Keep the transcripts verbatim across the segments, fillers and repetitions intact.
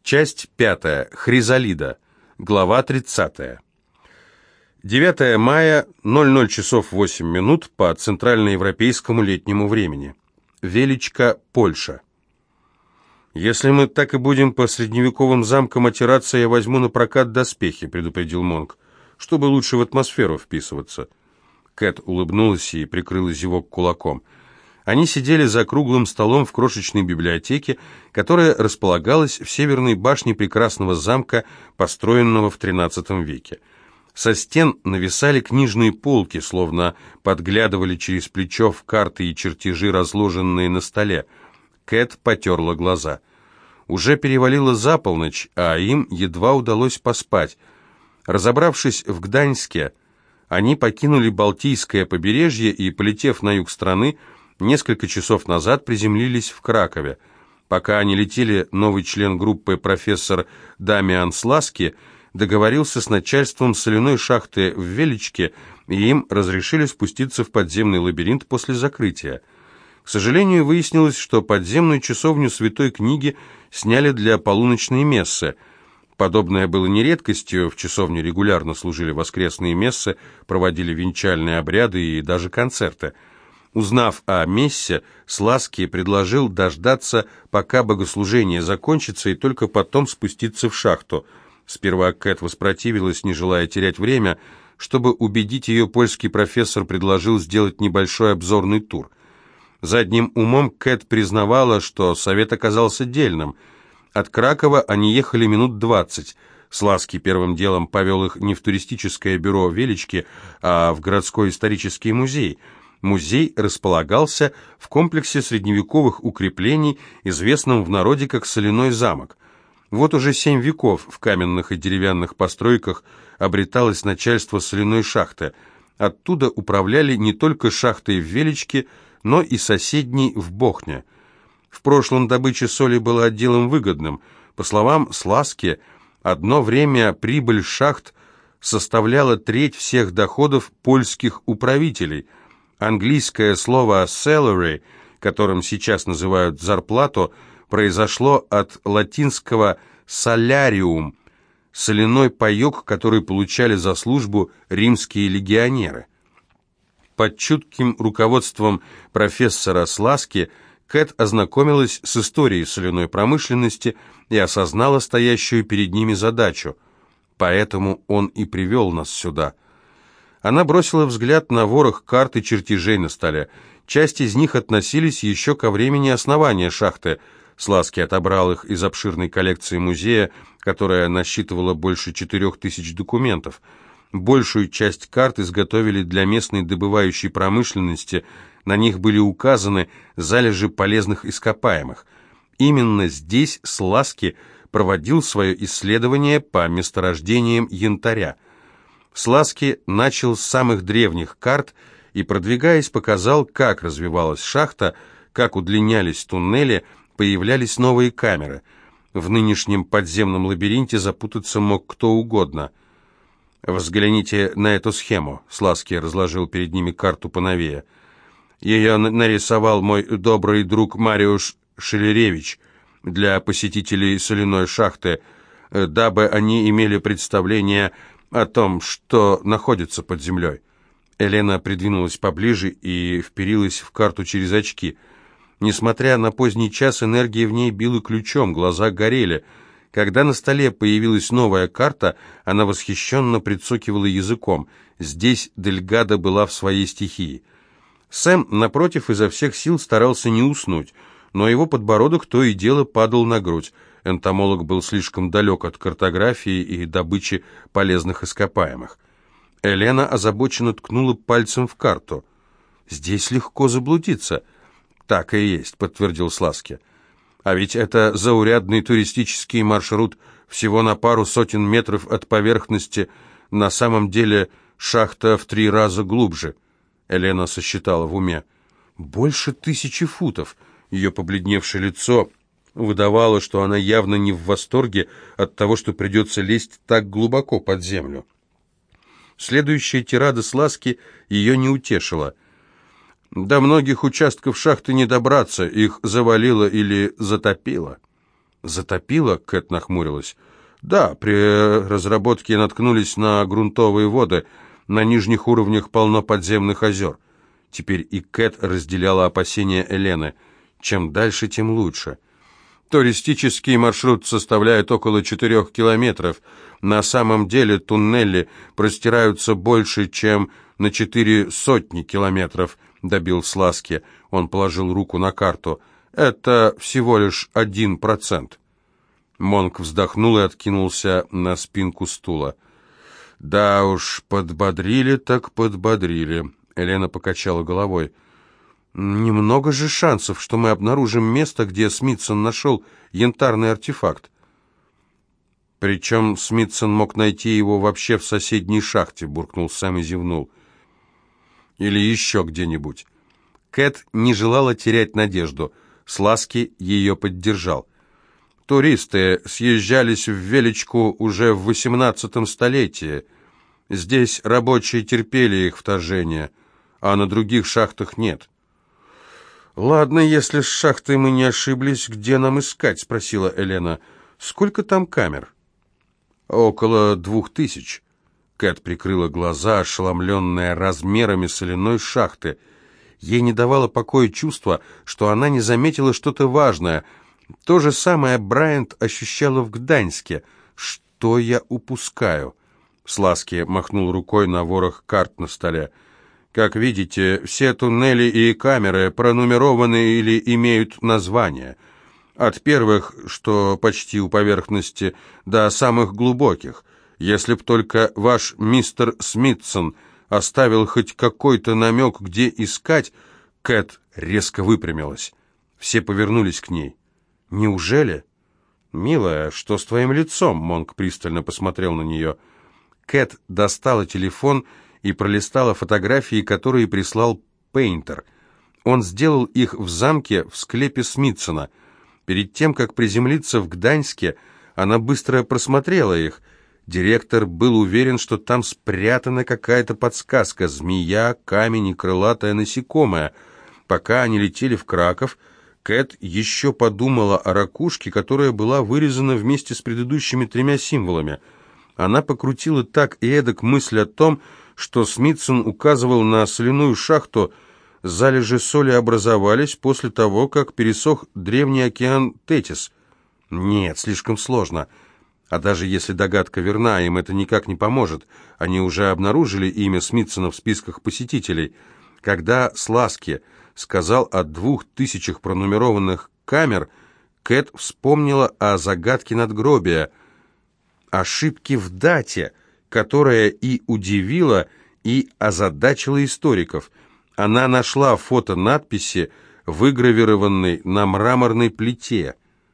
Часть пятая. Хризалида. Глава тридцатая. девятое мая, ноль ноль часов восемь минут по центральноевропейскому летнему времени. Величко, Польша. «Если мы так и будем по средневековым замкам отираться, я возьму на прокат доспехи», — предупредил Монк, «чтобы лучше в атмосферу вписываться». Кэт улыбнулась и прикрыла зевок кулаком. Они сидели за круглым столом в крошечной библиотеке, которая располагалась в северной башне прекрасного замка, построенного в тринадцатом веке. Со стен нависали книжные полки, словно подглядывали через плечо в карты и чертежи, разложенные на столе. Кэт потерла глаза. Уже перевалило за полночь, а им едва удалось поспать. Разобравшись в Гданьске, они покинули Балтийское побережье и, полетев на юг страны, несколько часов назад приземлились в Кракове. Пока они летели, новый член группы профессор Дамиан Сласки договорился с начальством соляной шахты в Величке, и им разрешили спуститься в подземный лабиринт после закрытия. К сожалению, выяснилось, что подземную часовню Святой Книги сняли для полуночной мессы. Подобное было не редкостью, в часовне регулярно служили воскресные мессы, проводили венчальные обряды и даже концерты. Узнав о мессе, Сласки предложил дождаться, пока богослужение закончится, и только потом спуститься в шахту. Сперва Кэт воспротивилась, не желая терять время. Чтобы убедить ее, польский профессор предложил сделать небольшой обзорный тур. Задним умом Кэт признавала, что совет оказался дельным. От Кракова они ехали минут двадцать. Сласки первым делом повел их не в туристическое бюро Велички, а в городской исторический музей. Музей располагался в комплексе средневековых укреплений, известном в народе как Соляной замок. Вот уже семь веков в каменных и деревянных постройках обреталось начальство соляной шахты. Оттуда управляли не только шахтой в Величке, но и соседней в Бохне. В прошлом добыча соли была делом выгодным. По словам Сласки, одно время прибыль шахт составляла треть всех доходов польских управителей. Английское слово «salary», которым сейчас называют зарплату, произошло от латинского «salarium» – соляной паёк, который получали за службу римские легионеры. Под чутким руководством профессора Сласки Кэт ознакомилась с историей соляной промышленности и осознала стоящую перед ними задачу. Поэтому он и привел нас сюда. Она бросила взгляд на ворох карт и чертежей на столе. Часть из них относились еще ко времени основания шахты. Сласки отобрал их из обширной коллекции музея, которая насчитывала больше четырех тысяч документов. Большую часть карт изготовили для местной добывающей промышленности. На них были указаны залежи полезных ископаемых. Именно здесь Сласки проводил свое исследование по месторождениям янтаря. Сласки начал с самых древних карт и, продвигаясь, показал, как развивалась шахта, как удлинялись туннели, появлялись новые камеры. В нынешнем подземном лабиринте запутаться мог кто угодно. «Взгляните на эту схему», — Сласки разложил перед ними карту поновее. «Ее нарисовал мой добрый друг Мариуш Шелеревич для посетителей соляной шахты, дабы они имели представление о том, что находится под землей». Елена придвинулась поближе и вперилась в карту через очки. Несмотря на поздний час, энергия в ней била ключом, глаза горели. Когда на столе появилась новая карта, она восхищенно прицокивала языком. Здесь Дельгадо была в своей стихии. Сэм, напротив, изо всех сил старался не уснуть, но его подбородок то и дело падал на грудь. Энтомолог был слишком далек от картографии и добычи полезных ископаемых. Елена озабоченно ткнула пальцем в карту. «Здесь легко заблудиться». «Так и есть», — подтвердил Сласки. «А ведь это заурядный туристический маршрут всего на пару сотен метров от поверхности. На самом деле шахта в три раза глубже». Елена сосчитала в уме. «Больше тысячи футов». Ее побледневшее лицо выдавало, что она явно не в восторге от того, что придется лезть так глубоко под землю. Следующая тирада Сласки ее не утешила. «До многих участков шахты не добраться, их завалило или затопило». «Затопило?» — Кэт нахмурилась. «Да, при разработке наткнулись на грунтовые воды. На нижних уровнях полно подземных озер». Теперь и Кэт разделяла опасения Элены. Чем дальше, тем лучше. Туристический маршрут составляет около четырех километров. На самом деле туннели простираются больше, чем на четыре сотни километров, добил Сласки. Он положил руку на карту. Это всего лишь один процент. Монк вздохнул и откинулся на спинку стула. «Да уж, подбодрили так подбодрили». Елена покачала головой. «Немного же шансов, что мы обнаружим место, где Смитсон нашел янтарный артефакт». «Причем Смитсон мог найти его вообще в соседней шахте», — буркнул Сэм и зевнул. «Или еще где-нибудь». Кэт не желала терять надежду. Сласки ее поддержал. «Туристы съезжались в Величку уже в восемнадцатом столетии. Здесь рабочие терпели их вторжение, а на других шахтах нет». «Ладно, если с шахтой мы не ошиблись, где нам искать?» — спросила Елена. «Сколько там камер?» «Около двух тысяч». Кэт прикрыла глаза, ошеломленная размерами соляной шахты. Ей не давало покоя чувство, что она не заметила что-то важное. То же самое Брайант ощущала в Гданьске. «Что я упускаю?» Сласки махнул рукой на ворох карт на столе. «Как видите, все туннели и камеры пронумерованы или имеют название. От первых, что почти у поверхности, до самых глубоких. Если б только ваш мистер Смитсон оставил хоть какой-то намек, где искать...» Кэт резко выпрямилась. Все повернулись к ней. «Неужели?» «Милая, что с твоим лицом?» Монк пристально посмотрел на нее. Кэт достала телефон и пролистала фотографии, которые прислал Пейнтер. Он сделал их в замке в склепе Смитсона. Перед тем, как приземлиться в Гданьске, она быстро просмотрела их. Директор был уверен, что там спрятана какая-то подсказка: змея, камень и крылатое насекомое. Пока они летели в Краков, Кэт еще подумала о ракушке, которая была вырезана вместе с предыдущими тремя символами. Она покрутила так и эдак мысль о том, что Смитсон указывал на соляную шахту. Залежи соли образовались после того, как пересох древний океан Тетис. Нет, слишком сложно. А даже если догадка верна, им это никак не поможет. Они уже обнаружили имя Смитсона в списках посетителей. Когда Сласки сказал о двух тысячах пронумерованных камер, Кэт вспомнила о загадке надгробия, ошибке в дате, которая и удивила, и озадачила историков. Она нашла фото надписи, выгравированной на мраморной плите.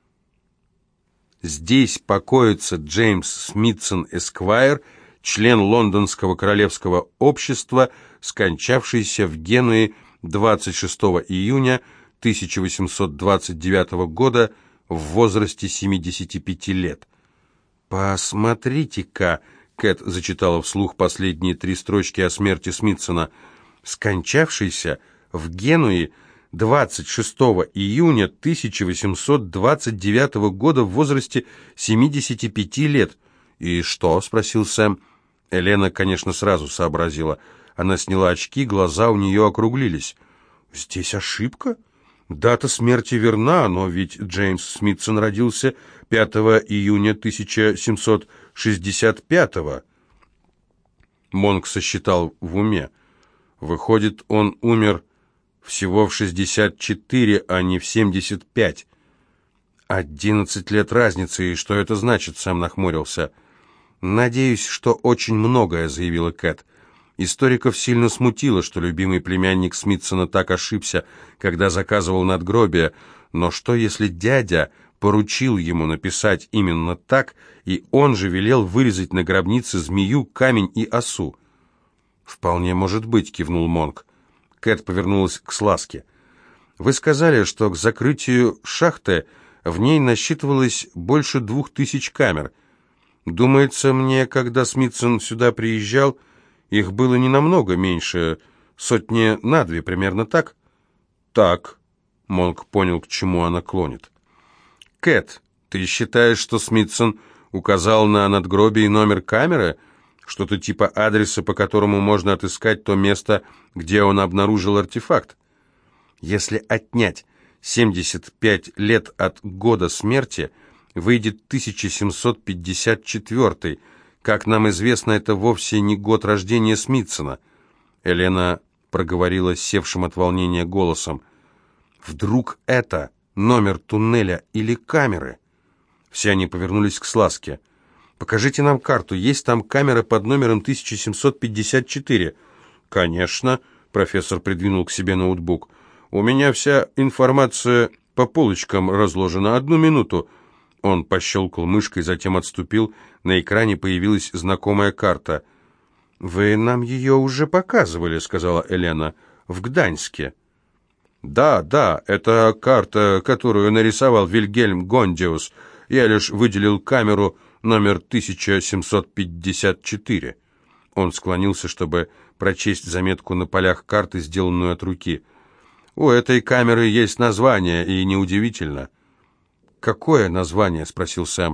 Здесь покоится Джеймс Смитсон Эсквайр, член Лондонского королевского общества, скончавшийся в Генуе двадцать шестого июня тысяча восемьсот двадцать девятого года в возрасте семидесяти пяти лет. «Посмотрите-ка», — Кэт зачитала вслух последние три строчки о смерти Смитсона, «скончавшийся в Генуе двадцать шестого июня тысяча восемьсот двадцать девятого года в возрасте семидесяти пяти лет». «И что?» — спросил Сэм. Елена, конечно, сразу сообразила. Она сняла очки, глаза у нее округлились. «Здесь ошибка? Дата смерти верна, но ведь Джеймс Смитсон родился пятого июня тысяча семьсот шестьдесят пятого». Монк сосчитал в уме. Выходит, он умер всего в шестьдесят четыре, а не в семьдесят пять. «Одиннадцать лет разницы, и что это значит?» — Сэм нахмурился. «Надеюсь, что очень многое», — заявила Кэт. Историков сильно смутило, что любимый племянник Смитсона так ошибся, когда заказывал надгробие, но что если дядя поручил ему написать именно так, и он же велел вырезать на гробнице змею, камень и осу? «Вполне может быть», — кивнул Монк. Кэт повернулась к Сласке. «Вы сказали, что к закрытию шахты в ней насчитывалось больше двух тысяч камер. Думается мне, когда Смитсон сюда приезжал, их было не намного меньше, сотни на две, примерно так?» «Так», — Монк понял, к чему она клонит. «Кэт, Ты считаешь, что Смитсон указал на надгробие номер камеры? Что-то типа адреса, по которому можно отыскать то место, где он обнаружил артефакт? Если отнять семьдесят пять лет от года смерти, выйдет тысяча семьсот пятьдесят четвёртый. Как нам известно, это вовсе не год рождения Смитсона. Елена проговорила севшим от волнения голосом. Вдруг это номер туннеля или камеры? Все они повернулись к Сласке. «Покажите нам карту. Есть там камера под номером тысяча семьсот пятьдесят четыре?» «Конечно», — профессор придвинул к себе ноутбук. «У меня вся информация по полочкам разложена. Одну минуту». Он пощелкал мышкой, затем отступил. На экране появилась знакомая карта. «Вы нам ее уже показывали», — сказала Елена. «В Гданьске». «Да, да, это карта, которую нарисовал Вильгельм Гондиус. Я лишь выделил камеру номер тысяча семьсот пятьдесят четыре». Он склонился, чтобы прочесть заметку на полях карты, сделанную от руки. «У этой камеры есть название, и неудивительно». «Какое название?» — спросил Сэм.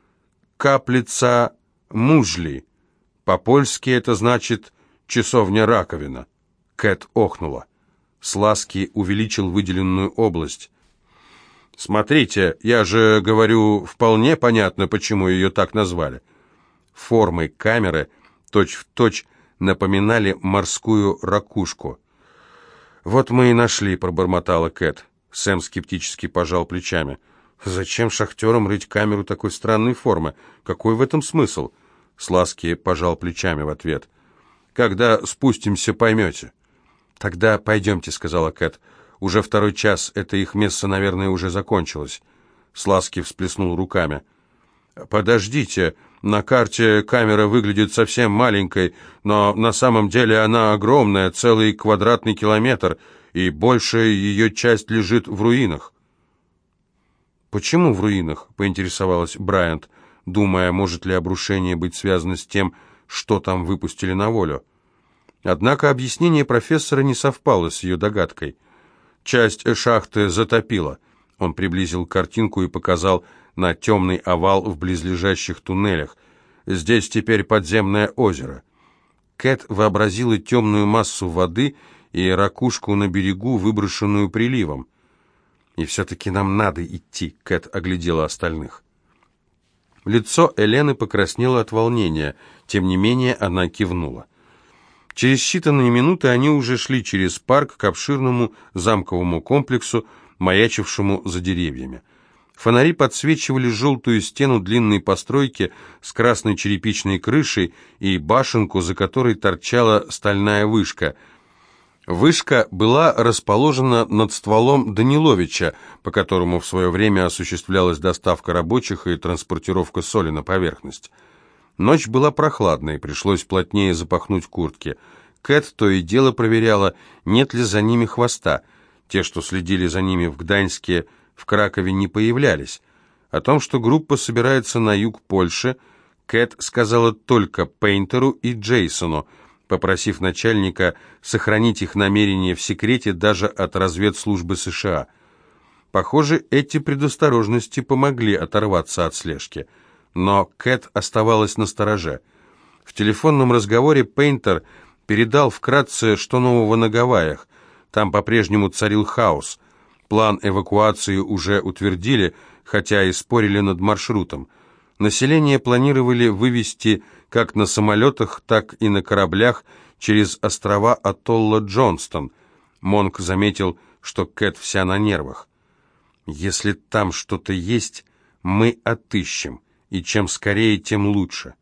«Каплица Мужли. По-польски это значит «часовня-раковина». Кэт охнула. Сласки увеличил выделенную область. «Смотрите, я же говорю, вполне понятно, почему ее так назвали». Формы камеры точь-в-точь напоминали морскую ракушку. «Вот мы и нашли», — пробормотала Кэт. Сэм скептически пожал плечами. «Зачем шахтерам рыть камеру такой странной формы? Какой в этом смысл?» Сласки пожал плечами в ответ. «Когда спустимся, поймете». «Тогда пойдемте», — сказала Кэт. «Уже второй час, это их место, наверное, уже закончилось». Сласки всплеснул руками. «Подождите, на карте камера выглядит совсем маленькой, но на самом деле она огромная, целый квадратный километр, и большая ее часть лежит в руинах». «Почему в руинах?» — поинтересовалась Брайант, думая, может ли обрушение быть связано с тем, что там выпустили на волю. Однако объяснение профессора не совпало с ее догадкой. «Часть шахты затопило». Он приблизил картинку и показал на темный овал в близлежащих туннелях. «Здесь теперь подземное озеро». Кэт вообразила темную массу воды и ракушку на берегу, выброшенную приливом. «И все-таки нам надо идти», — Кэт оглядела остальных. Лицо Елены покраснело от волнения, тем не менее она кивнула. Через считанные минуты они уже шли через парк к обширному замковому комплексу, маячившему за деревьями. Фонари подсвечивали желтую стену длинной постройки с красной черепичной крышей и башенку, за которой торчала стальная вышка. Вышка была расположена над стволом Даниловича, по которому в свое время осуществлялась доставка рабочих и транспортировка соли на поверхность. Ночь была прохладной, пришлось плотнее запахнуть куртки. Кэт то и дело проверяла, нет ли за ними хвоста. Те, что следили за ними в Гданьске, в Кракове не появлялись. О том, что группа собирается на юг Польши, Кэт сказала только Пейнтеру и Джейсону, попросив начальника сохранить их намерения в секрете даже от разведслужбы США. Похоже, эти предосторожности помогли оторваться от слежки. Но Кэт оставалась настороже. В телефонном разговоре Пейнтер передал вкратце, что нового на Гавайях. Там по-прежнему царил хаос. План эвакуации уже утвердили, хотя и спорили над маршрутом. Население планировали вывести как на самолетах, так и на кораблях через острова атолла Джонстон. Монк заметил, что Кэт вся на нервах. «Если там что-то есть, мы отыщем, и чем скорее, тем лучше».